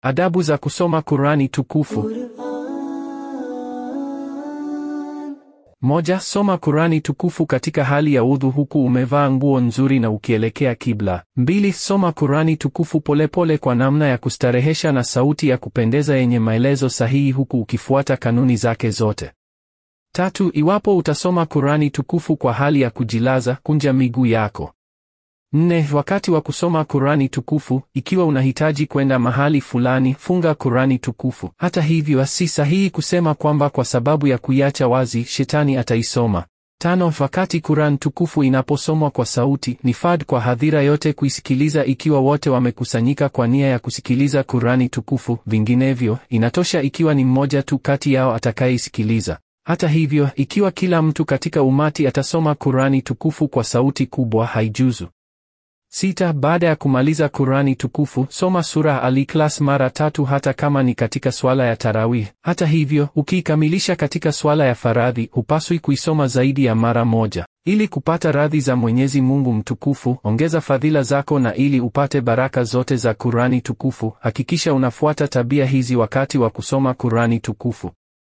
Adabu za kusoma Kurani tukufu. Moja, soma Kurani tukufu katika hali ya udhu huku umevaa nguo nzuri na ukielekea kibla. 2, soma Kurani tukufu polepole kwa namna ya kustarehesha na sauti ya kupendeza yenye maelezo sahihi huku ukifuata kanuni zake zote. 3, iwapo utasoma Kurani tukufu kwa hali ya kujilaza, kunja miguu yako. 4, wakati wa kusoma Kurani tukufu, ikiwa unahitaji kwenda mahali fulani, funga Kurani tukufu. Hata hivyo, si sahihi kusema kwamba kwa sababu ya kuiacha wazi, shetani ataisoma. 5, wakati Kurani tukufu inaposomwa kwa sauti, ni fard kwa hadhira yote kuisikiliza ikiwa wote wamekusanyika kwa nia ya kusikiliza Kurani tukufu, vinginevyo, inatosha ikiwa ni mmoja tu kati yao atakayeisikiliza. Hata hivyo, ikiwa kila mtu katika umati atasoma Kurani tukufu kwa sauti kubwa, haijuzu. 6, baada ya kumaliza Kurani tukufu, soma sura Al-Ikhlas mara 3 hata kama ni katika swala ya tarawih. Hata hivyo, ukiikamilisha katika swala ya faradhi, hupaswi kuisoma zaidi ya mara moja. Ili kupata radhi za Mwenyezi Mungu mtukufu, ongeza fadhila zako na ili upate baraka zote za Kurani tukufu, hakikisha unafuata tabia hizi wakati wa kusoma Kurani tukufu.